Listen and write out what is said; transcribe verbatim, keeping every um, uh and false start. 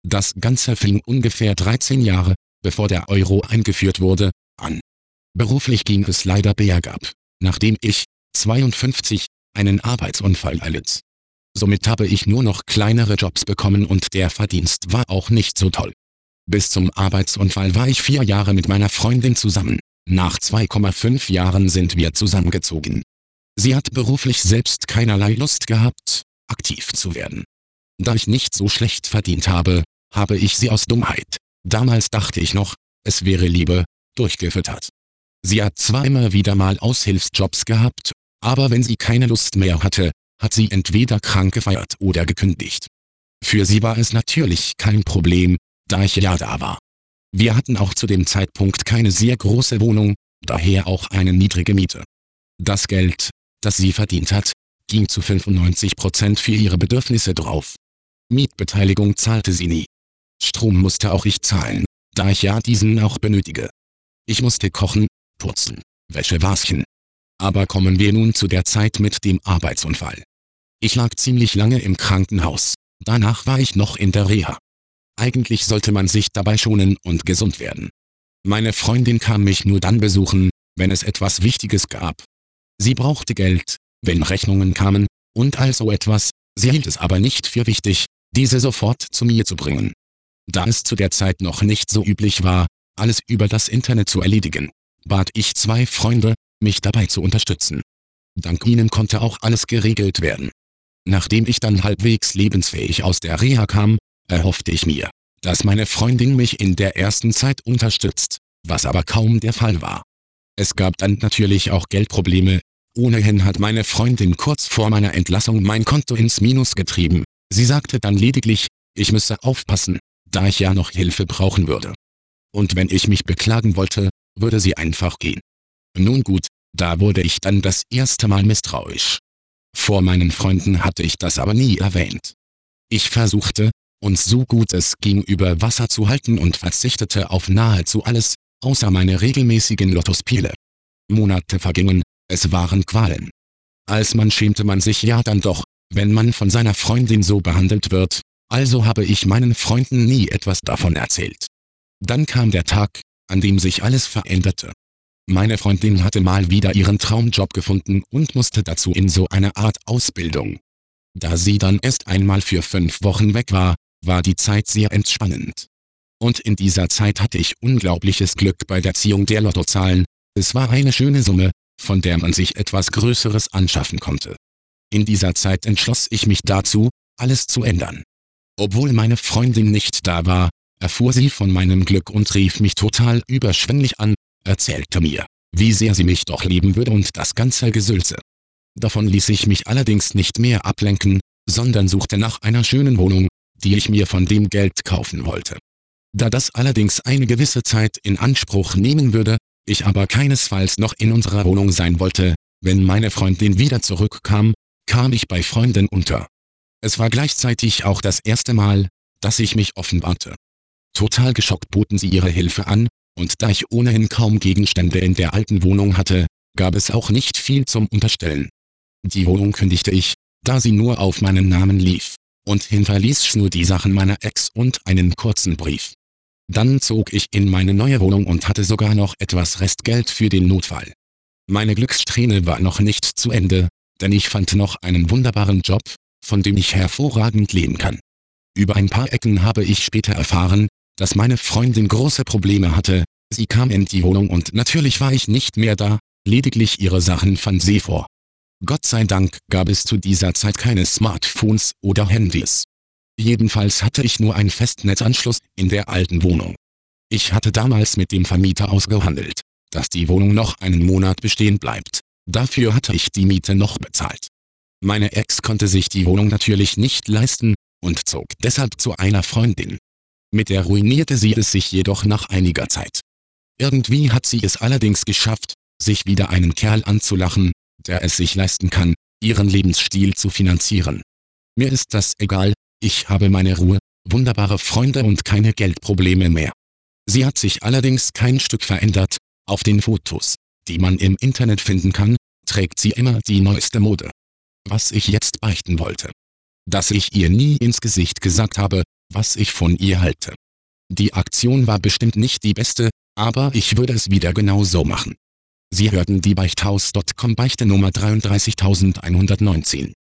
Das Ganze fing ungefähr dreizehn Jahre, bevor der Euro eingeführt wurde, an. Beruflich ging es leider bergab, nachdem ich, zweiundfünfzig, einen Arbeitsunfall erlitt. Somit habe ich nur noch kleinere Jobs bekommen und der Verdienst war auch nicht so toll. Bis zum Arbeitsunfall war ich vier Jahre mit meiner Freundin zusammen. Nach zwei Komma fünf Jahren sind wir zusammengezogen. Sie hat beruflich selbst keinerlei Lust gehabt, aktiv zu werden. Da ich nicht so schlecht verdient habe, habe ich sie aus Dummheit, damals dachte ich noch, es wäre Liebe, durchgefüttert. Sie hat zwar immer wieder mal Aushilfsjobs gehabt, aber wenn sie keine Lust mehr hatte, hat sie entweder krank gefeiert oder gekündigt. Für sie war es natürlich kein Problem, da ich ja da war. Wir hatten auch zu dem Zeitpunkt keine sehr große Wohnung, daher auch eine niedrige Miete. Das Geld, das sie verdient hat, ging zu fünfundneunzig Prozent für ihre Bedürfnisse drauf. Mietbeteiligung zahlte sie nie. Strom musste auch ich zahlen, da ich ja diesen auch benötige. Ich musste kochen, putzen, Wäsche waschen. Aber kommen wir nun zu der Zeit mit dem Arbeitsunfall. Ich lag ziemlich lange im Krankenhaus, danach war ich noch in der Reha. Eigentlich sollte man sich dabei schonen und gesund werden. Meine Freundin kam mich nur dann besuchen, wenn es etwas Wichtiges gab. Sie brauchte Geld, wenn Rechnungen kamen, und all so etwas, sie hielt es aber nicht für wichtig, diese sofort zu mir zu bringen. Da es zu der Zeit noch nicht so üblich war, alles über das Internet zu erledigen, bat ich zwei Freunde, mich dabei zu unterstützen. Dank ihnen konnte auch alles geregelt werden. Nachdem ich dann halbwegs lebensfähig aus der Reha kam, erhoffte ich mir, dass meine Freundin mich in der ersten Zeit unterstützt, was aber kaum der Fall war. Es gab dann natürlich auch Geldprobleme. Ohnehin hat meine Freundin kurz vor meiner Entlassung mein Konto ins Minus getrieben. Sie sagte dann lediglich, ich müsse aufpassen, da ich ja noch Hilfe brauchen würde. Und wenn ich mich beklagen wollte, würde sie einfach gehen. Nun gut, da wurde ich dann das erste Mal misstrauisch. Vor meinen Freunden hatte ich das aber nie erwähnt. Ich versuchte, uns so gut es ging über Wasser zu halten und verzichtete auf nahezu alles, außer meine regelmäßigen Lottospiele. Monate vergingen, es waren Qualen. Als Mann schämte man sich ja dann doch, wenn man von seiner Freundin so behandelt wird, also habe ich meinen Freunden nie etwas davon erzählt. Dann kam der Tag, an dem sich alles veränderte. Meine Freundin hatte mal wieder ihren Traumjob gefunden und musste dazu in so eine Art Ausbildung. Da sie dann erst einmal für fünf Wochen weg war, war die Zeit sehr entspannend. Und in dieser Zeit hatte ich unglaubliches Glück bei der Ziehung der Lottozahlen. Es war eine schöne Summe, von der man sich etwas Größeres anschaffen konnte. In dieser Zeit entschloss ich mich dazu, alles zu ändern. Obwohl meine Freundin nicht da war, erfuhr sie von meinem Glück und rief mich total überschwänglich an, erzählte mir, wie sehr sie mich doch lieben würde und das ganze Gesülze. Davon ließ ich mich allerdings nicht mehr ablenken, sondern suchte nach einer schönen Wohnung, die ich mir von dem Geld kaufen wollte. Da das allerdings eine gewisse Zeit in Anspruch nehmen würde, ich aber keinesfalls noch in unserer Wohnung sein wollte, wenn meine Freundin wieder zurückkam, kam ich bei Freunden unter. Es war gleichzeitig auch das erste Mal, dass ich mich offenbarte. Total geschockt boten sie ihre Hilfe an, und da ich ohnehin kaum Gegenstände in der alten Wohnung hatte, gab es auch nicht viel zum Unterstellen. Die Wohnung kündigte ich, da sie nur auf meinen Namen lief, und hinterließ nur die Sachen meiner Ex und einen kurzen Brief. Dann zog ich in meine neue Wohnung und hatte sogar noch etwas Restgeld für den Notfall. Meine Glückssträhne war noch nicht zu Ende, denn ich fand noch einen wunderbaren Job, von dem ich hervorragend leben kann. Über ein paar Ecken habe ich später erfahren, dass meine Freundin große Probleme hatte. Sie kam in die Wohnung und natürlich war ich nicht mehr da, lediglich ihre Sachen fand sie vor. Gott sei Dank gab es zu dieser Zeit keine Smartphones oder Handys. Jedenfalls hatte ich nur einen Festnetzanschluss in der alten Wohnung. Ich hatte damals mit dem Vermieter ausgehandelt, dass die Wohnung noch einen Monat bestehen bleibt. Dafür hatte ich die Miete noch bezahlt. Meine Ex konnte sich die Wohnung natürlich nicht leisten und zog deshalb zu einer Freundin. Mit der ruinierte sie es sich jedoch nach einiger Zeit. Irgendwie hat sie es allerdings geschafft, sich wieder einen Kerl anzulachen, der es sich leisten kann, ihren Lebensstil zu finanzieren. Mir ist das egal, ich habe meine Ruhe, wunderbare Freunde und keine Geldprobleme mehr. Sie hat sich allerdings kein Stück verändert, auf den Fotos, die man im Internet finden kann, trägt sie immer die neueste Mode. Was ich jetzt beichten wollte. Dass ich ihr nie ins Gesicht gesagt habe, was ich von ihr halte. Die Aktion war bestimmt nicht die beste, aber ich würde es wieder genau so machen. Sie hörten die Beichthaus Punkt com Beichte Nummer dreiunddreißigtausendeinhundertneunzehn.